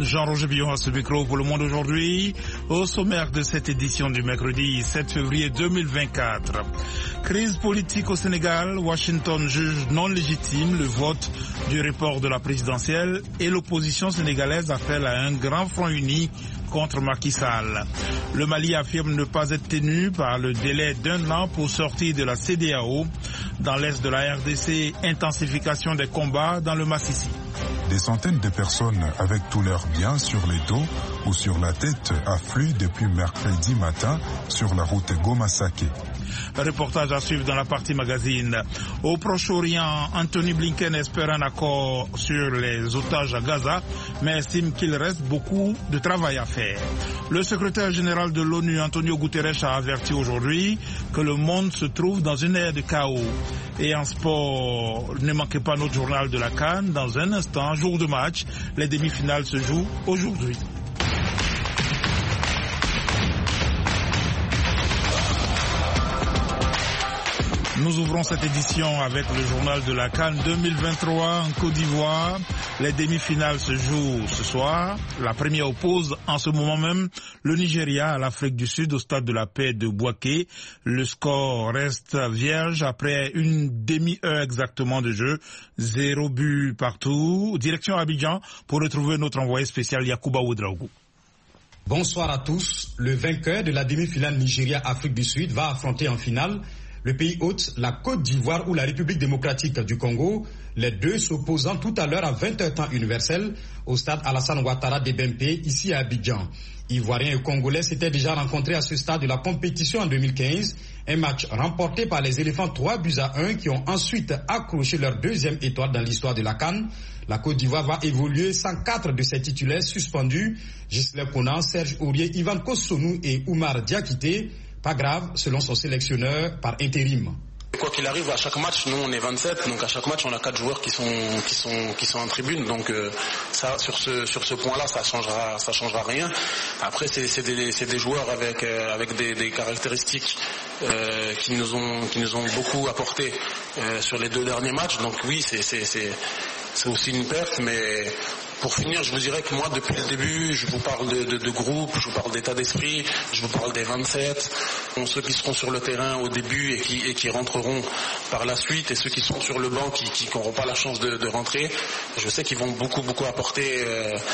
Jean-Roger Billon à ce micro pour Le Monde aujourd'hui. Au sommaire de cette édition du mercredi 7 février 2024. Crise politique au Sénégal. Washington juge non légitime le vote du report de la présidentielle et l'opposition sénégalaise appelle à un grand front uni contre Macky Sall. Le Mali affirme ne pas être tenu par le délai d'1 an pour sortir de la CEDEAO. Dans l'est de la RDC, intensification des combats dans le Massissi. Des centaines de personnes avec tous leurs biens sur les dos ou sur la tête affluent depuis mercredi matin sur la route Goma-Saké. Reportage à suivre dans la partie magazine. Au Proche-Orient, Anthony Blinken espère un accord sur les otages à Gaza, mais estime qu'il reste beaucoup de travail à faire. Le secrétaire général de l'ONU, Antonio Guterres, a averti aujourd'hui que le monde se trouve dans une ère de chaos. Et en sport, ne manquez pas notre journal de la CAN. Dans un instant, jour de match, les demi-finales se jouent aujourd'hui. Nous ouvrons cette édition avec le journal de la CAN 2023 en Côte d'Ivoire. Les demi-finales se jouent ce soir. La première oppose en ce moment même le Nigeria à l'Afrique du Sud au stade de la paix de Bouaké. Le score reste vierge après une demi-heure exactement de jeu. 0 but partout. Direction Abidjan pour retrouver notre envoyé spécial Yacouba Ouedraogo. Bonsoir à tous. Le vainqueur de la demi-finale Nigeria-Afrique du Sud va affronter en finale le pays hôte, la Côte d'Ivoire ou la République démocratique du Congo, les deux s'opposant tout à l'heure à 20h temps universel au stade Alassane Ouattara de Bempé, ici à Abidjan. Ivoiriens et Congolais s'étaient déjà rencontrés à ce stade de la compétition en 2015, un match remporté par les éléphants 3-1 qui ont ensuite accroché leur deuxième étoile dans l'histoire de la CAN. La Côte d'Ivoire va évoluer sans 4 de ses titulaires suspendus, Gisèle Konan, Serge Aurier, Ivan Kossonou et Oumar Diakité. Pas grave, selon son sélectionneur, par intérim. Quoi qu'il arrive, à chaque match, nous on est 27, donc à chaque match on a 4 joueurs qui sont en tribune, donc ça sur ce point-là ça changera rien. Après c'est des joueurs avec des caractéristiques qui nous ont beaucoup apporté sur les 2 derniers matchs, donc oui c'est aussi une perte, mais pour finir, je vous dirais que moi, depuis le début, je vous parle de groupe, je vous parle d'état d'esprit, je vous parle des 27, ceux qui seront sur le terrain au début et qui rentreront par la suite, et ceux qui seront sur le banc qui n'auront pas la chance de rentrer. Je sais qu'ils vont beaucoup apporter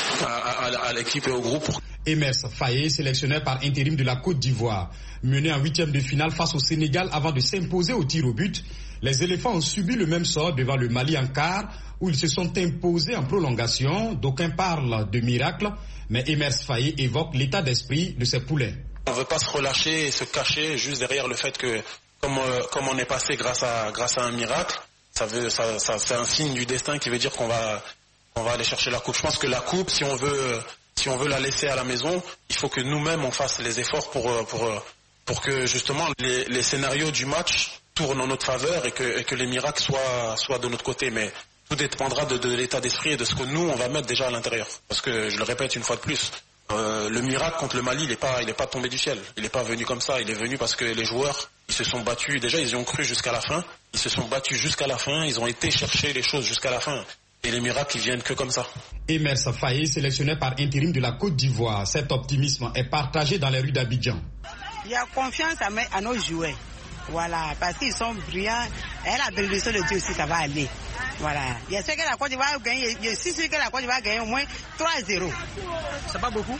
à l'équipe et au groupe. Emers Faye, sélectionneur par intérim de la Côte d'Ivoire, mené en 8e de finale face au Sénégal avant de s'imposer au tir au but. Les éléphants ont subi le même sort devant le Mali en quart, où ils se sont imposés en prolongation. D'aucuns parlent de miracle, mais Emers Faye évoque l'état d'esprit de ses poulets. On ne veut pas se relâcher et se cacher juste derrière le fait que, comme on est passé grâce à un miracle, ça c'est un signe du destin qui veut dire qu'on va aller chercher la coupe. Je pense que la coupe, si on veut la laisser à la maison, il faut que nous-mêmes on fasse les efforts pour que justement les scénarios du match tournent en notre faveur et que les miracles soient de notre côté. Mais tout dépendra de l'état d'esprit et de ce que nous on va mettre déjà à l'intérieur. Parce que je le répète une fois de plus, le miracle contre le Mali, il est pas tombé du ciel. Il n'est pas venu comme ça. Il est venu parce que les joueurs, ils se sont battus. Déjà, ils y ont cru jusqu'à la fin. Ils se sont battus jusqu'à la fin. Ils ont été chercher les choses jusqu'à la fin. Et les miracles, ils viennent que comme ça. Emers Faye, sélectionné par intérim de la Côte d'Ivoire. Cet optimisme est partagé dans les rues d'Abidjan. Il y a confiance à nos joueurs. Voilà, parce qu'ils sont brillants. Et la bénédiction de Dieu aussi, ça va aller. Voilà. Je sais que la Côte d'Ivoire va gagner. Je suis sûr que la Côte d'Ivoire va gagner au moins 3-0. C'est pas beaucoup?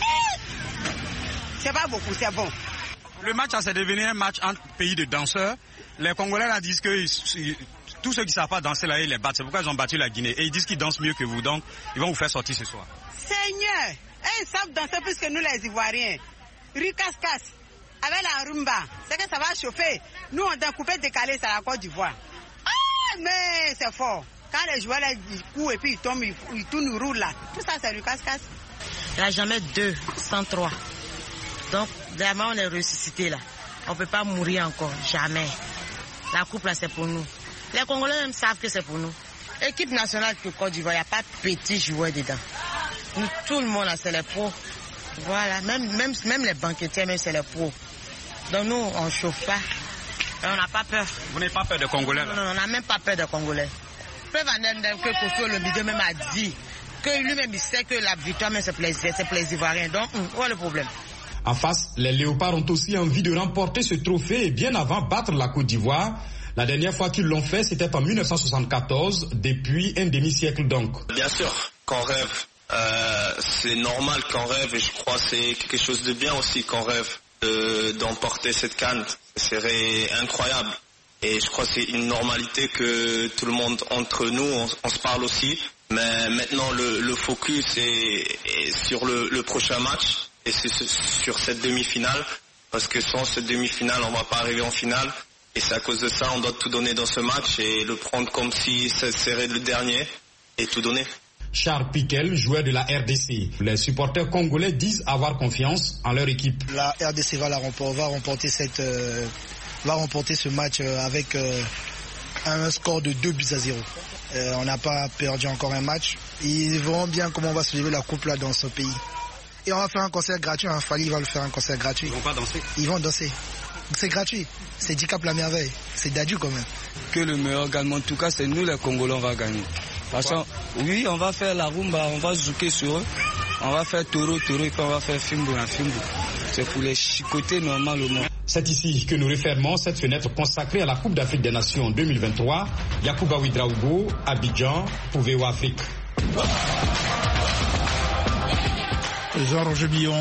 C'est pas beaucoup, c'est bon. Le match, c'est devenu un match entre pays de danseurs. Les Congolais là disent que tous ceux qui ne savent pas danser là, ils les battent. C'est pourquoi ils ont battu la Guinée. Et ils disent qu'ils dansent mieux que vous, donc ils vont vous faire sortir ce soir. Seigneur, ils savent danser plus que nous les Ivoiriens. Ricascas, avec la rumba, c'est que ça va chauffer. Nous, on a coupé décalé, c'est la Côte d'Ivoire. Ah, mais c'est fort. Quand les joueurs ils courent et puis ils tombent, ils tournent, ils roulent là. Tout ça, c'est Ricascas. Il n'y a jamais 2 sans 3. Donc, vraiment, on est ressuscité là. On ne peut pas mourir encore, jamais. La coupe là, c'est pour nous. Les Congolais même savent que c'est pour nous. Équipe nationale de Côte d'Ivoire, il n'y a pas de petits joueurs dedans. Nous, tout le monde là, c'est les pros. Voilà, même les banquetiers, même c'est les pros. Donc nous, on ne chauffe pas. Et on n'a pas peur. Vous n'avez pas peur des Congolais là? Non, on n'a même pas peur des Congolais. Preuve en est que Kofi le milieu même a dit que lui-même il sait que la victoire, mais c'est pour les Ivoiriens. Donc, où est le problème? En face, les Léopards ont aussi envie de remporter ce trophée et bien avant battre la Côte d'Ivoire. La dernière fois qu'ils l'ont fait, c'était en 1974, depuis un demi-siècle donc. Bien sûr qu'on rêve. C'est normal qu'on rêve et je crois que c'est quelque chose de bien aussi qu'on rêve d'emporter cette CAN. Ce serait incroyable. Et je crois que c'est une normalité que tout le monde, entre nous, on se parle aussi. Mais maintenant, le focus est sur le prochain match et c'est sur cette demi-finale. Parce que sans cette demi-finale, on ne va pas arriver en finale. Et c'est à cause de ça, on doit tout donner dans ce match et le prendre comme si ce serait le dernier et tout donner. Charles Piquel, joueur de la RDC. Les supporters congolais disent avoir confiance en leur équipe. La RDC va remporter ce match avec un score de 2-0. On n'a pas perdu encore un match. Ils verront bien comment on va soulever la coupe là dans ce pays. Et on va faire un concert gratuit. Fally va le faire un concert gratuit. Ils vont pas danser? Ils vont danser. C'est gratuit. C'est Dicap la merveille. C'est Dadju quand même. Que le meilleur gagne. En tout cas, c'est nous les Congolais, on va gagner. Parce que, oui, on va faire la rumba, on va zouker sur eux. On va faire toro, et puis on va faire fimbo. C'est pour les chicoter normalement. C'est ici que nous refermons cette fenêtre consacrée à la Coupe d'Afrique des Nations 2023. Yacouba Ouedraogo, Abidjan, pour VOA Afrique. Jean-Roger Billon,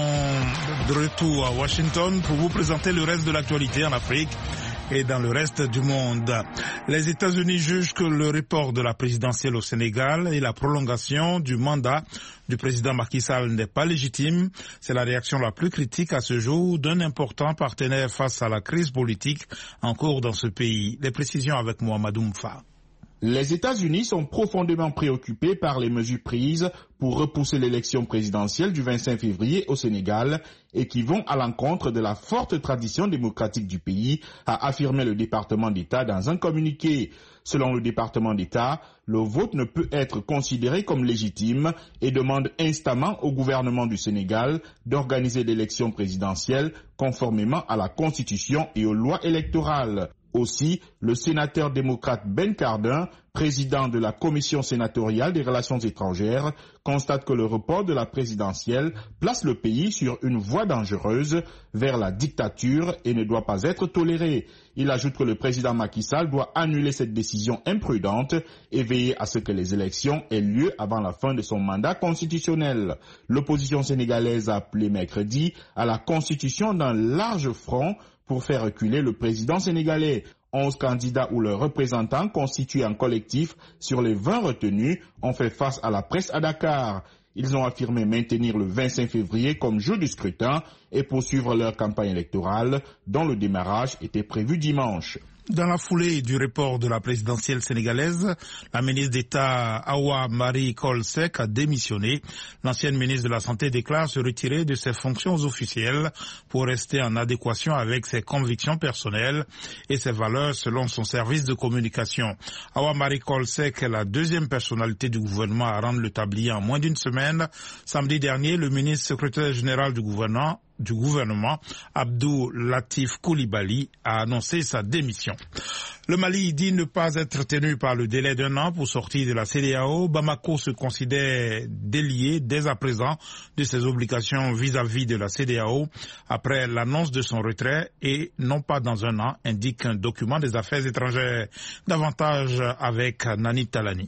de retour à Washington pour vous présenter le reste de l'actualité en Afrique et dans le reste du monde. Les États-Unis jugent que le report de la présidentielle au Sénégal et la prolongation du mandat du président Macky Sall n'est pas légitime. C'est la réaction la plus critique à ce jour d'un important partenaire face à la crise politique en cours dans ce pays. Les précisions avec Mohamedou Mfa. Les États-Unis sont profondément préoccupés par les mesures prises pour repousser l'élection présidentielle du 25 février au Sénégal et qui vont à l'encontre de la forte tradition démocratique du pays, a affirmé le département d'État dans un communiqué. Selon le département d'État, le vote ne peut être considéré comme légitime et demande instamment au gouvernement du Sénégal d'organiser l'élection présidentielle conformément à la Constitution et aux lois électorales. Aussi, le sénateur démocrate Ben Cardin, président de la Commission sénatoriale des relations étrangères, constate que le report de la présidentielle place le pays sur une voie dangereuse vers la dictature et ne doit pas être toléré. Il ajoute que le président Macky Sall doit annuler cette décision imprudente et veiller à ce que les élections aient lieu avant la fin de son mandat constitutionnel. L'opposition sénégalaise a appelé mercredi à la constitution d'un large front pour faire reculer le président sénégalais. 11 candidats ou leurs représentants constitués en collectif sur les 20 retenus ont fait face à la presse à Dakar. Ils ont affirmé maintenir le 25 février comme jour du scrutin et poursuivre leur campagne électorale dont le démarrage était prévu dimanche. Dans la foulée du report de la présidentielle sénégalaise, la ministre d'État Awa Marie Coll Seck a démissionné. L'ancienne ministre de la Santé déclare se retirer de ses fonctions officielles pour rester en adéquation avec ses convictions personnelles et ses valeurs selon son service de communication. Awa Marie Coll Seck est la deuxième personnalité du gouvernement à rendre le tablier en moins d'une semaine. Samedi dernier, le ministre secrétaire général du gouvernement, Abdou Latif Coulibaly, a annoncé sa démission. Le Mali dit ne pas être tenu par le délai d'un an pour sortir de la CEDEAO. Bamako se considère délié dès à présent de ses obligations vis-à-vis de la CEDEAO après l'annonce de son retrait et non pas dans un an, indique un document des affaires étrangères. Davantage avec Nani Talani.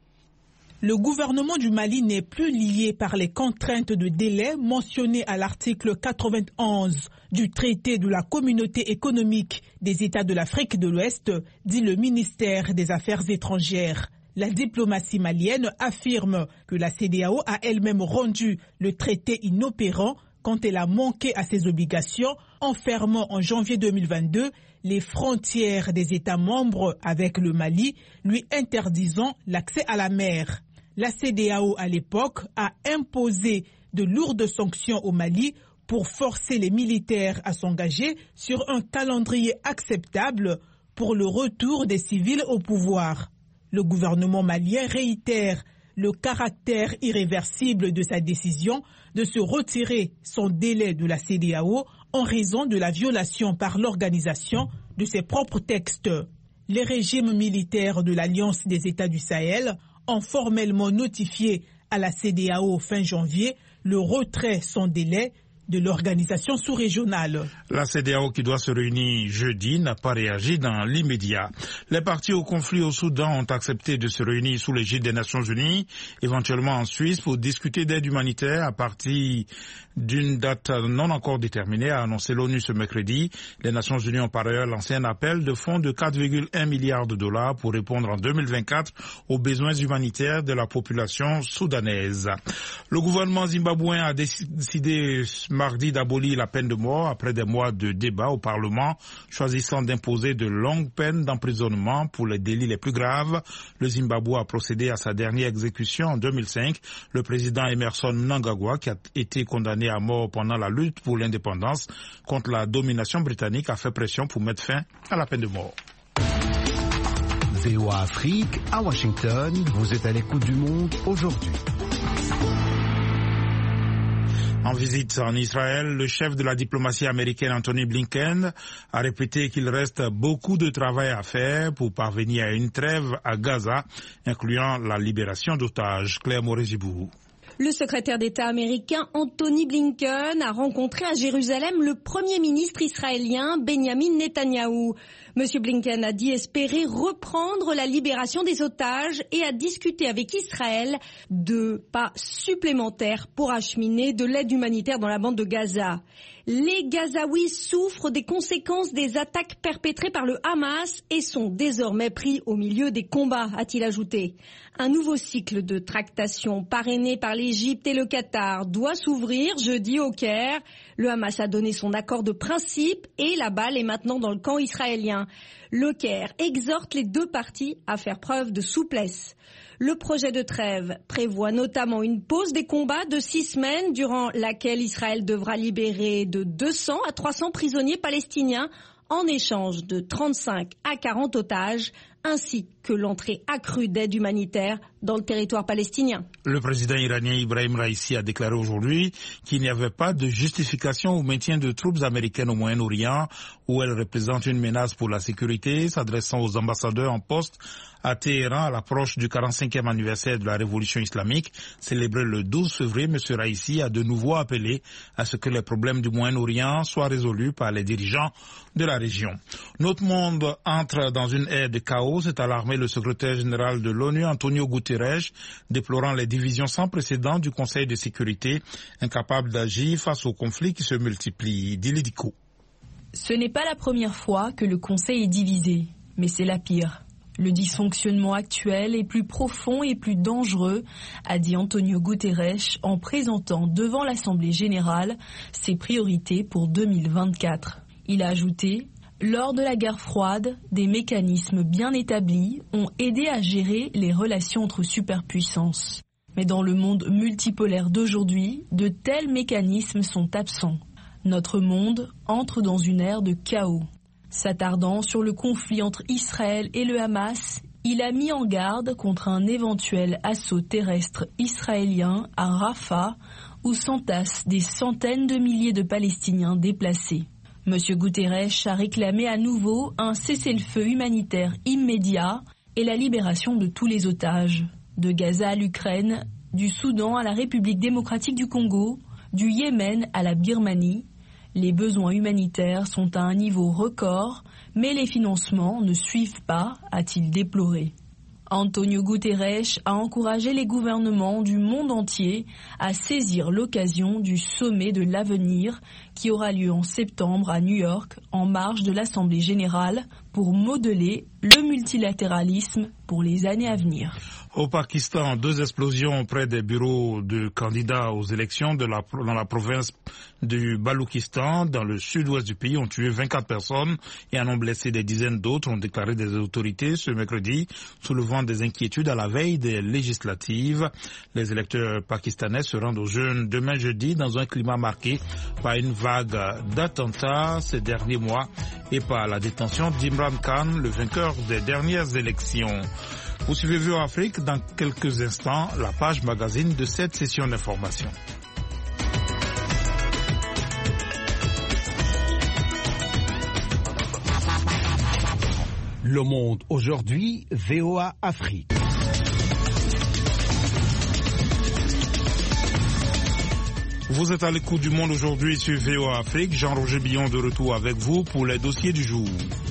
Le gouvernement du Mali n'est plus lié par les contraintes de délai mentionnées à l'article 91 du traité de la Communauté économique des États de l'Afrique de l'Ouest, dit le ministère des Affaires étrangères. La diplomatie malienne affirme que la CEDEAO a elle-même rendu le traité inopérant quand elle a manqué à ses obligations en fermant en janvier 2022 les frontières des États membres avec le Mali, lui interdisant l'accès à la mer. La CEDEAO, à l'époque, a imposé de lourdes sanctions au Mali pour forcer les militaires à s'engager sur un calendrier acceptable pour le retour des civils au pouvoir. Le gouvernement malien réitère le caractère irréversible de sa décision de se retirer sans délai de la CEDEAO en raison de la violation par l'organisation de ses propres textes. Les régimes militaires de l'Alliance des États du Sahel ont formellement notifié à la CEDEAO fin janvier le retrait sans délai de l'organisation sous-régionale. La CEDEAO qui doit se réunir jeudi n'a pas réagi dans l'immédiat. Les parties au conflit au Soudan ont accepté de se réunir sous l'égide des Nations Unies, éventuellement en Suisse, pour discuter d'aide humanitaire à partir d'une date non encore déterminée, a annoncé l'ONU ce mercredi. Les Nations Unies ont par ailleurs lancé un appel de fonds de 4,1 milliards de dollars pour répondre en 2024 aux besoins humanitaires de la population soudanaise. Le gouvernement zimbabwéen a décidé mardi d'abolir la peine de mort après des mois de débat au Parlement, choisissant d'imposer de longues peines d'emprisonnement pour les délits les plus graves. Le Zimbabwe a procédé à sa dernière exécution en 2005. Le président Emerson Mnangagwa, qui a été condamné à mort pendant la lutte pour l'indépendance contre la domination britannique, a fait pression pour mettre fin à la peine de mort. VOA Afrique, à Washington, vous êtes à l'écoute du monde aujourd'hui. En visite en Israël, le chef de la diplomatie américaine Anthony Blinken a répété qu'il reste beaucoup de travail à faire pour parvenir à une trêve à Gaza, incluant la libération d'otages. Claire Moré-Gibourou. Le secrétaire d'État américain Anthony Blinken a rencontré à Jérusalem le Premier ministre israélien Benjamin Netanyahou. Monsieur Blinken a dit espérer reprendre la libération des otages et a discuté avec Israël de pas supplémentaires pour acheminer de l'aide humanitaire dans la bande de Gaza. Les Gazaouis souffrent des conséquences des attaques perpétrées par le Hamas et sont désormais pris au milieu des combats, a-t-il ajouté. Un nouveau cycle de tractations parrainé par l'Égypte et le Qatar doit s'ouvrir jeudi au Caire. Le Hamas a donné son accord de principe et la balle est maintenant dans le camp israélien. Le Caire exhorte les deux parties à faire preuve de souplesse. Le projet de trêve prévoit notamment une pause des combats de 6 semaines durant laquelle Israël devra libérer de 200 à 300 prisonniers palestiniens en échange de 35 à 40 otages, ainsi que l'entrée accrue d'aide humanitaire dans le territoire palestinien. Le président iranien Ibrahim Raïssi a déclaré aujourd'hui qu'il n'y avait pas de justification au maintien de troupes américaines au Moyen-Orient, où elles représentent une menace pour la sécurité, s'adressant aux ambassadeurs en poste à Téhéran à l'approche du 45e anniversaire de la révolution islamique, célébré le 12 février. M. Raïssi a de nouveau appelé à ce que les problèmes du Moyen-Orient soient résolus par les dirigeants de la région. Notre monde entre dans une ère de chaos, s'est alarmé le secrétaire général de l'ONU, Antonio Guterres, déplorant les divisions sans précédent du Conseil de sécurité, incapable d'agir face aux conflits qui se multiplient. Dilidico. Ce n'est pas la première fois que le Conseil est divisé, mais c'est la pire. Le dysfonctionnement actuel est plus profond et plus dangereux, a dit Antonio Guterres en présentant devant l'Assemblée générale ses priorités pour 2024. Il a ajouté: lors de la guerre froide, des mécanismes bien établis ont aidé à gérer les relations entre superpuissances. Mais dans le monde multipolaire d'aujourd'hui, de tels mécanismes sont absents. Notre monde entre dans une ère de chaos. S'attardant sur le conflit entre Israël et le Hamas, il a mis en garde contre un éventuel assaut terrestre israélien à Rafah, où s'entassent des centaines de milliers de Palestiniens déplacés. M. Guterres a réclamé à nouveau un cessez-le-feu humanitaire immédiat et la libération de tous les otages. De Gaza à l'Ukraine, du Soudan à la République démocratique du Congo, du Yémen à la Birmanie, les besoins humanitaires sont à un niveau record, mais les financements ne suivent pas, a-t-il déploré. Antonio Guterres a encouragé les gouvernements du monde entier à saisir l'occasion du sommet de l'avenir qui aura lieu en septembre à New York, en marge de l'Assemblée générale, pour modeler le multilatéralisme pour les années à venir. Au Pakistan, 2 explosions près des bureaux de candidats aux élections dans la province du Baloukistan, dans le sud-ouest du pays, ont tué 24 personnes et en ont blessé des dizaines d'autres, ont déclaré des autorités ce mercredi, soulevant des inquiétudes à la veille des législatives. Les électeurs pakistanais se rendent aux urnes demain jeudi dans un climat marqué par une vague d'attentats ces derniers mois et par la détention d'Imran Khan, le vainqueur des dernières élections. Vous suivez VOA Afrique, dans quelques instants, la page magazine de cette session d'information. Le monde aujourd'hui, VOA Afrique. Vous êtes à l'écoute du Monde aujourd'hui sur VOA Afrique. Jean-Roger Billon de retour avec vous pour les dossiers du jour.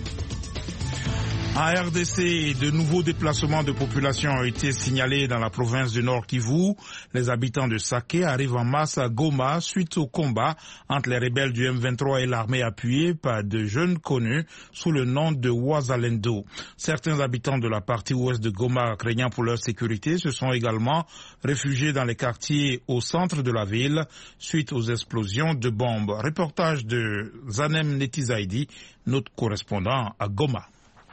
En RDC, de nouveaux déplacements de population ont été signalés dans la province du Nord Kivu. Les habitants de Saké arrivent en masse à Goma suite au combat entre les rebelles du M23 et l'armée appuyée par de jeunes connus sous le nom de Wazalendo. Certains habitants de la partie ouest de Goma, craignant pour leur sécurité, se sont également réfugiés dans les quartiers au centre de la ville suite aux explosions de bombes. Reportage de Zanem Netizaidi, notre correspondant à Goma.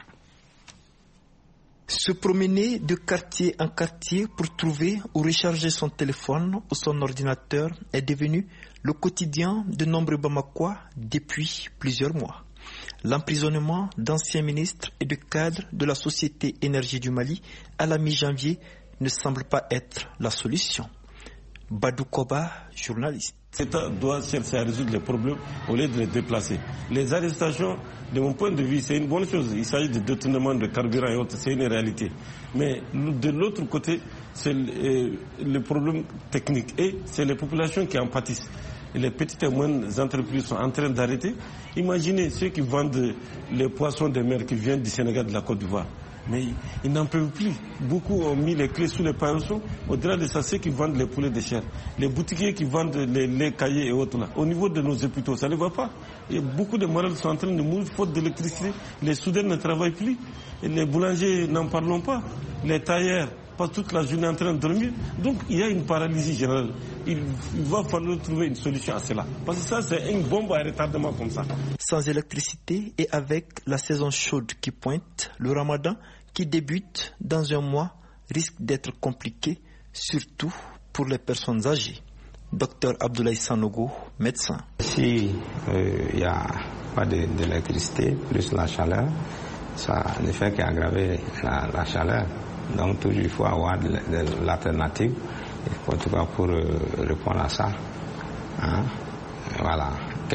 Se promener de quartier en quartier pour trouver ou recharger son téléphone ou son ordinateur est devenu le quotidien de nombreux Bamakois depuis plusieurs mois. L'emprisonnement d'anciens ministres et de cadres de la Société Énergie du Mali à la mi-janvier ne semble pas être la solution. Badou Koba, journaliste. L'État doit chercher à résoudre les problèmes au lieu de les déplacer. Les arrestations, de mon point de vue, c'est une bonne chose. Il s'agit de détournement de carburant et autres, c'est une réalité. Mais de l'autre côté, c'est le problème technique et c'est les populations qui en pâtissent. Et les petites et moyennes entreprises sont en train d'arrêter. Imaginez ceux qui vendent les poissons de mer qui viennent du Sénégal, de la Côte d'Ivoire. Mais ils n'en peuvent plus. Beaucoup ont mis les clés sous les paillots. Au-delà de ça, ceux qui vendent les poulets de chair, les boutiquiers qui vendent les cahiers et autres là. Au niveau de nos hôpitaux, ça ne va pas. Et beaucoup de malades sont en train de mourir faute d'électricité. Les soudeurs ne travaillent plus. Et les boulangers, n'en parlons pas. Les tailleurs passent toute la journée en train de dormir. Donc il y a une paralysie générale. Il va falloir trouver une solution à cela. Parce que ça, c'est une bombe à retardement comme ça. Sans électricité et avec la saison chaude qui pointe, le ramadan qui débute dans un mois risque d'être compliqué, surtout pour les personnes âgées. Docteur Abdoulaye Sanogo, médecin. Si il n'y a pas d'électricité, plus la chaleur, ça ne fait qu'aggraver la chaleur. Donc toujours il faut avoir de l'alternative, en tout cas pour répondre à ça. Hein? Voilà.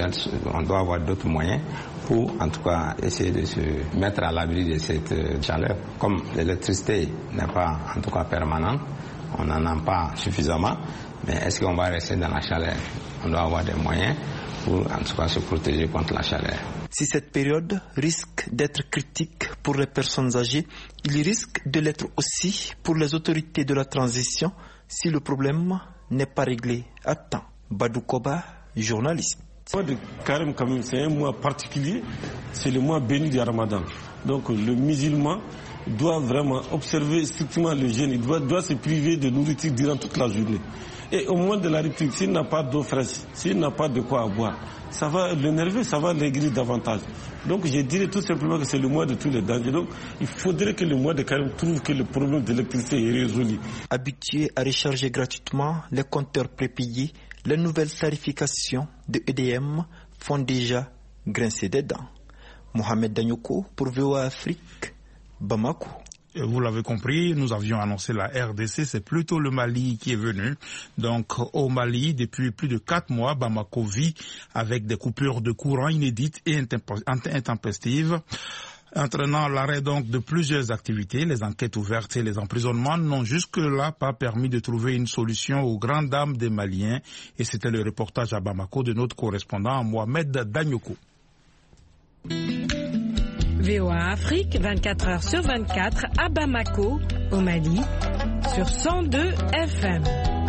On doit avoir d'autres moyens pour en tout cas essayer de se mettre à l'abri de cette chaleur. Comme l'électricité n'est pas en tout cas permanente, on n'en a pas suffisamment, mais est-ce qu'on va rester dans la chaleur? On doit avoir des moyens pour en tout cas se protéger contre la chaleur. Si cette période risque d'être critique pour les personnes âgées, il risque de l'être aussi pour les autorités de la transition si le problème n'est pas réglé à temps. Badou Koba, journaliste. Le mois de Carême, quand même, c'est un mois particulier, c'est le mois béni du Ramadan. Donc le musulman doit vraiment observer strictement le jeûne, il doit se priver de nourriture durant toute la journée. Et au moment de la rupture, s'il n'a pas d'eau fraîche, s'il n'a pas de quoi boire, ça va l'énerver, ça va l'aigrir davantage. Donc je dirais tout simplement que c'est le mois de tous les dangers. Donc il faudrait que le mois de Carême trouve que le problème d'électricité est résolu. Habitués à recharger gratuitement les compteurs prépayés, les nouvelles tarifications de EDM font déjà grincer des dents. Mohamed Danyoko pour VOA Afrique, Bamako. Vous l'avez compris, nous avions annoncé la RDC, c'est plutôt le Mali qui est venu. Donc au Mali, depuis plus de 4 mois, Bamako vit avec des coupures de courant inédites et intempestives, entraînant l'arrêt donc de plusieurs activités. Les enquêtes ouvertes et les emprisonnements n'ont jusque-là pas permis de trouver une solution aux grandes dames des Maliens. Et c'était le reportage à Bamako de notre correspondant Mohamed Danyoko. VOA Afrique, 24 heures sur 24, à Bamako, au Mali, sur 102 FM.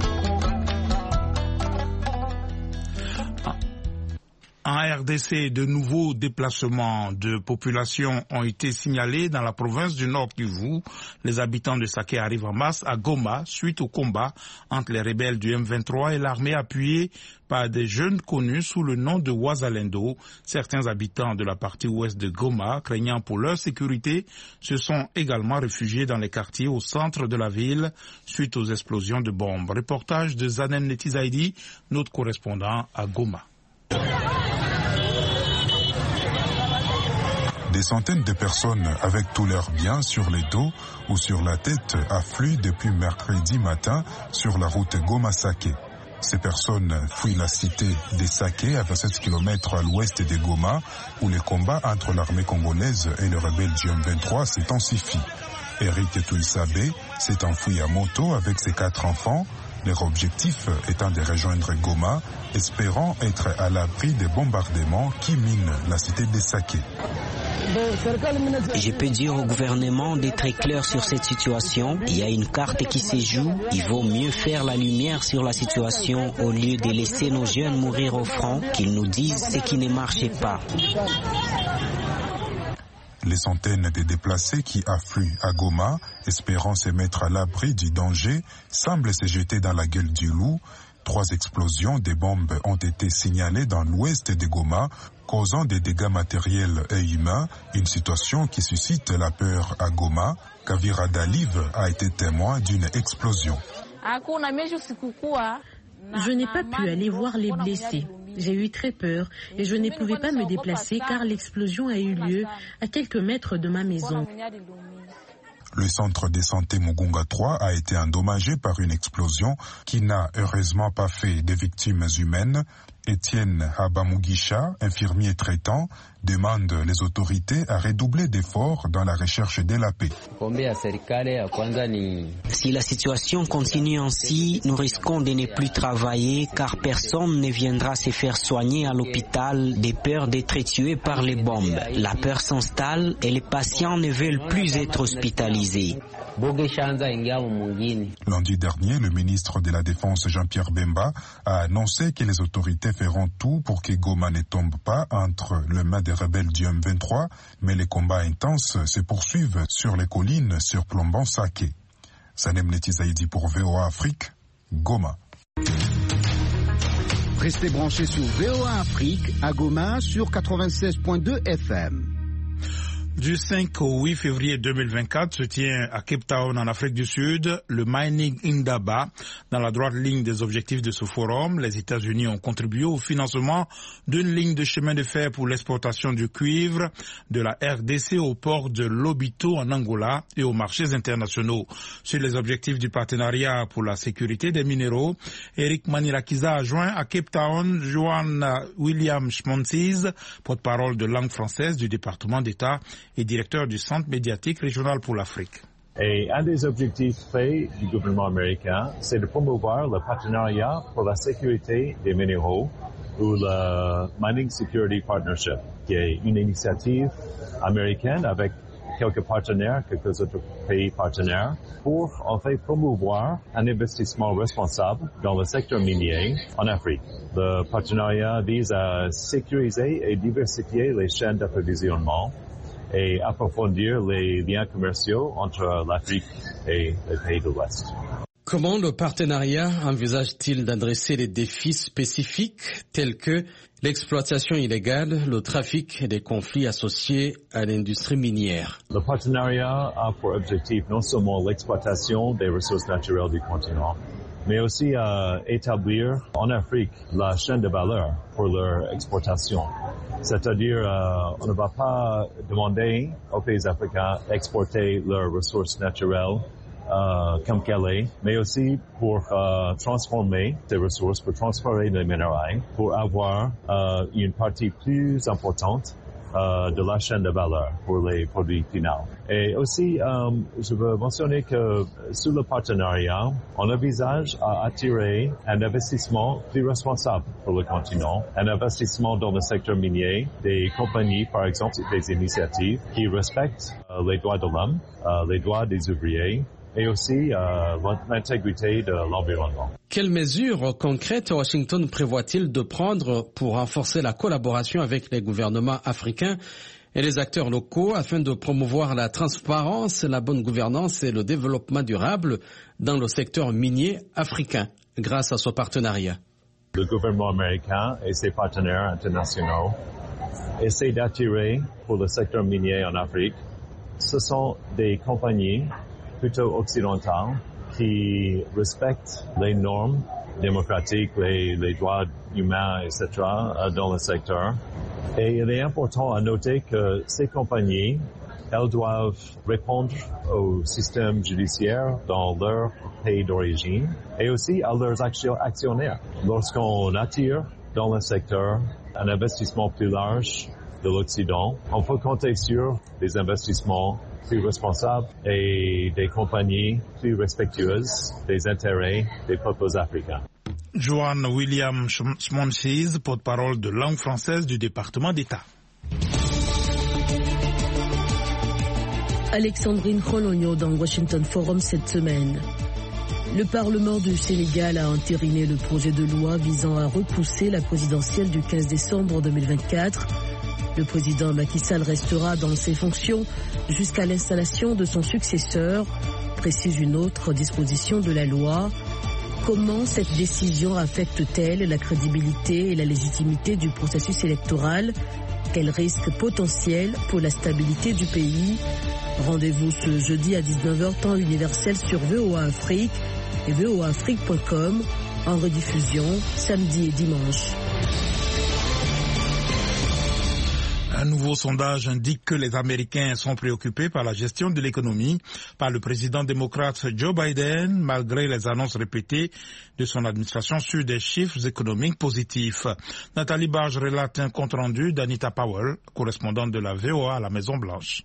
En RDC, de nouveaux déplacements de population ont été signalés dans la province du Nord Kivu. Les habitants de Saké arrivent en masse à Goma suite au combat entre les rebelles du M23 et l'armée appuyée par des jeunes connus sous le nom de Wazalendo. Certains habitants de la partie ouest de Goma, craignant pour leur sécurité, se sont également réfugiés dans les quartiers au centre de la ville suite aux explosions de bombes. Reportage de Zanem Netizaidi, notre correspondant à Goma. Des centaines de personnes avec tous leurs biens sur les dos ou sur la tête affluent depuis mercredi matin sur la route Goma-Saké. Ces personnes fuient la cité des Saké à 27 km à l'ouest de Goma où les combats entre l'armée congolaise et les rebelles du M23 s'intensifient. Eric Touissabé s'est enfui à moto avec ses 4 enfants. Leur objectif étant de rejoindre Goma, espérant être à l'abri des bombardements qui minent la cité de Saké. Je peux dire au gouvernement d'être clair sur cette situation. Il y a une carte qui se joue. Il vaut mieux faire la lumière sur la situation au lieu de laisser nos jeunes mourir au front, qu'ils nous disent ce qui ne marche pas. Les centaines de déplacés qui affluent à Goma, espérant se mettre à l'abri du danger, semblent se jeter dans la gueule du loup. 3 explosions de bombes ont été signalées dans l'ouest de Goma, causant des dégâts matériels et humains, une situation qui suscite la peur à Goma. Kavira Dalive a été témoin d'une explosion. Je n'ai pas pu aller voir les blessés. J'ai eu très peur et je ne pouvais pas me déplacer car l'explosion a eu lieu à quelques mètres de ma maison. Le centre de santé Mugunga 3 a été endommagé par une explosion qui n'a heureusement pas fait de victimes humaines. Étienne Habamugisha, infirmier traitant, demande les autorités à redoubler d'efforts dans la recherche de la paix. Si la situation continue ainsi, nous risquons de ne plus travailler car personne ne viendra se faire soigner à l'hôpital de peur d'être tué par les bombes. La peur s'installe et les patients ne veulent plus être hospitalisés. Lundi dernier, le ministre de la Défense Jean-Pierre Bemba a annoncé que les autorités feront tout pour que Goma ne tombe pas entre les mains des rebelles du M23, mais les combats intenses se poursuivent sur les collines surplombant Saké. Sanem Netizaïdi pour VOA Afrique, Goma. Restez branchés sur VOA Afrique à Goma sur 96.2 FM. Du 5 au 8 février 2024 se tient à Cape Town, en Afrique du Sud, le Mining Indaba. Dans la droite ligne des objectifs de ce forum, les États-Unis ont contribué au financement d'une ligne de chemin de fer pour l'exportation du cuivre de la RDC au port de Lobito en Angola et aux marchés internationaux. Sur les objectifs du partenariat pour la sécurité des minéraux, Eric Manirakiza a joint à Cape Town Johan William Schmontiz, porte-parole de langue française du département d'État et directeur du Centre médiatique régional pour l'Afrique. Et un des objectifs faits du gouvernement américain, c'est de promouvoir le partenariat pour la sécurité des minéraux ou le Mining Security Partnership, qui est une initiative américaine avec quelques partenaires, quelques autres pays partenaires, pour en fait promouvoir un investissement responsable dans le secteur minier en Afrique. Le partenariat vise à sécuriser et diversifier les chaînes d'approvisionnement et approfondir les liens commerciaux entre l'Afrique et les pays de l'Ouest. Comment le partenariat envisage-t-il d'adresser les défis spécifiques tels que l'exploitation illégale, le trafic et des conflits associés à l'industrie minière? Le partenariat a pour objectif non seulement l'exploitation des ressources naturelles du continent, mais aussi établir en Afrique la chaîne de valeur pour leur exportation. C'est-à-dire, on ne va pas demander aux pays africains d'exporter leurs ressources naturelles comme qu'elle est, mais aussi pour transformer ces ressources, pour transférer les minéraux, pour avoir une partie plus importante de la chaîne de valeur pour les produits finaux. Et aussi, je veux mentionner que sur le partenariat, on envisage à attirer un investissement plus responsable pour le continent, un investissement dans le secteur minier, des compagnies, par exemple, des initiatives qui respectent les droits de l'homme, les droits des ouvriers, et aussi l'intégrité de l'environnement. Quelles mesures concrètes Washington prévoit-il de prendre pour renforcer la collaboration avec les gouvernements africains et les acteurs locaux afin de promouvoir la transparence, la bonne gouvernance et le développement durable dans le secteur minier africain grâce à ce partenariat? Le gouvernement américain et ses partenaires internationaux essaient d'attirer pour le secteur minier en Afrique. Ce sont des compagnies plutôt occidentales qui respectent les normes démocratiques, les droits humains, etc. dans le secteur. Et il est important à noter que ces compagnies, elles doivent répondre au système judiciaire dans leur pays d'origine et aussi à leurs actionnaires. Lorsqu'on attire dans le secteur un investissement plus large de l'Occident, on peut compter sur des investissements plus responsables et des compagnies plus respectueuses des intérêts des peuples africains. Joan William Schmonchis, porte-parole de langue française du département d'État. Alexandrine Khologno dans Washington Forum cette semaine. Le Parlement du Sénégal a entériné le projet de loi visant à repousser la présidentielle du 15 décembre 2024. Le président Macky Sall restera dans ses fonctions jusqu'à l'installation de son successeur, précise une autre disposition de la loi. Comment cette décision affecte-t-elle la crédibilité et la légitimité du processus électoral? Quels risques potentiels pour la stabilité du pays? Rendez-vous ce jeudi à 19h temps universel sur VOA Afrique et voaafrique.com, en rediffusion samedi et dimanche. Un nouveau sondage indique que les Américains sont préoccupés par la gestion de l'économie par le président démocrate Joe Biden, malgré les annonces répétées de son administration sur des chiffres économiques positifs. Nathalie Barge relate un compte-rendu d'Anita Powell, correspondante de la VOA à la Maison-Blanche.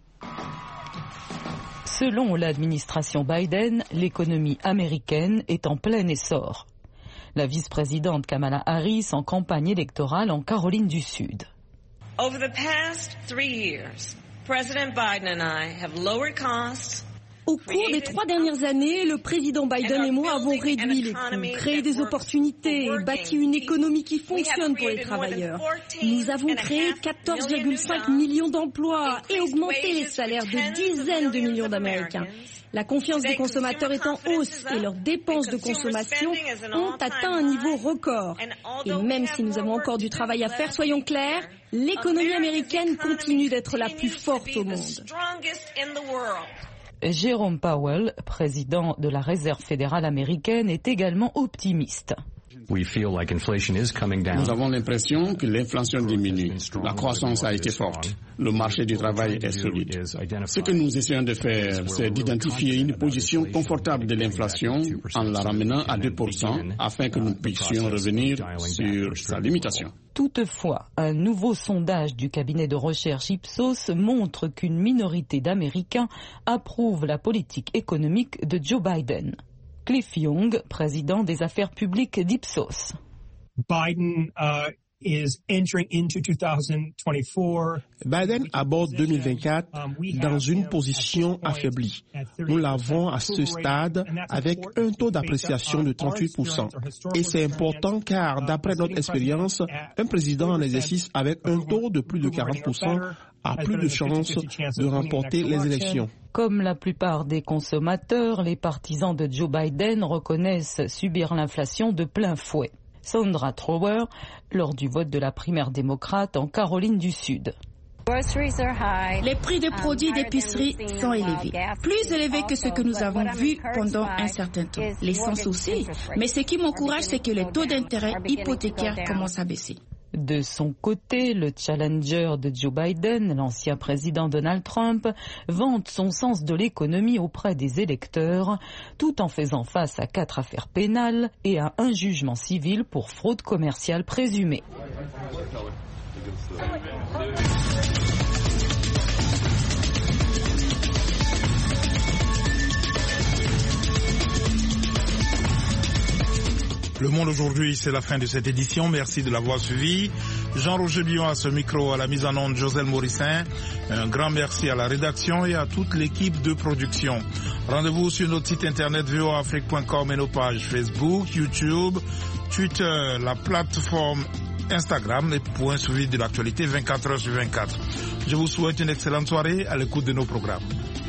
Selon l'administration Biden, l'économie américaine est en plein essor. La vice-présidente Kamala Harris en campagne électorale en Caroline du Sud. Over the past 3 years, President Biden and I have lowered costs. Au cours des 3 dernières années, le président Biden et moi avons réduit les coûts, créé des opportunités et bâti une économie qui fonctionne pour les travailleurs. Nous avons créé 14,5 millions d'emplois et augmenté les salaires de dizaines de millions d'Américains. La confiance des consommateurs est en hausse et leurs dépenses de consommation ont atteint un niveau record. Et même si nous avons encore du travail à faire, soyons clairs, l'économie américaine continue d'être la plus forte au monde. Jérôme Powell, président de la Réserve fédérale américaine, est également optimiste. Nous avons l'impression que l'inflation diminue. La croissance a été forte. Le marché du travail est solide. Ce que nous essayons de faire, c'est d'identifier une position confortable de l'inflation en la ramenant à 2% afin que nous puissions revenir sur sa limitation. Toutefois, un nouveau sondage du cabinet de recherche Ipsos montre qu'une minorité d'Américains approuvent la politique économique de Joe Biden. Cliff Young, président des affaires publiques d'Ipsos. Biden aborde 2024 dans une position affaiblie. Nous l'avons à ce stade avec un taux d'appréciation de 38%. Et c'est important car, d'après notre expérience, un président en exercice avec un taux de plus de 40% a plus de chances de remporter les élections. Comme la plupart des consommateurs, les partisans de Joe Biden reconnaissent subir l'inflation de plein fouet. Sandra Trower, lors du vote de la primaire démocrate en Caroline du Sud. Les prix des produits d'épicerie sont élevés, plus élevés que ce que nous avons vu pendant un certain temps. L'essence aussi, mais ce qui m'encourage, c'est que les taux d'intérêt hypothécaires commencent à baisser. De son côté, le challenger de Joe Biden, l'ancien président Donald Trump, vante son sens de l'économie auprès des électeurs, tout en faisant face à 4 affaires pénales et à un jugement civil pour fraude commerciale présumée. Le Monde aujourd'hui, c'est la fin de cette édition. Merci de l'avoir suivi. Jean-Roger Bion à ce micro, à la mise en onde, Joselle Morissin. Un grand merci à la rédaction et à toute l'équipe de production. Rendez-vous sur notre site internet voaafrique.com et nos pages Facebook, YouTube, Twitter, la plateforme Instagram et pour un suivi de l'actualité 24 heures sur 24. Je vous souhaite une excellente soirée à l'écoute de nos programmes.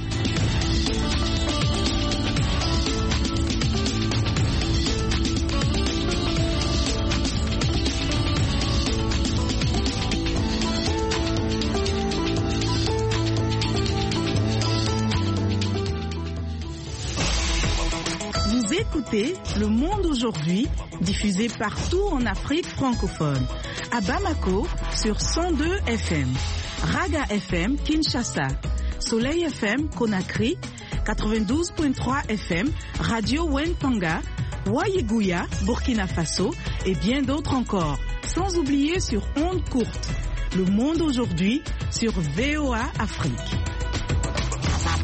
Écoutez Le Monde aujourd'hui, diffusé partout en Afrique francophone. À Bamako, sur 102 FM. Raga FM, Kinshasa. Soleil FM, Conakry. 92.3 FM, Radio Wentanga. Wayeguya, Burkina Faso. Et bien d'autres encore. Sans oublier sur ondes courtes. Le Monde aujourd'hui, sur VOA Afrique.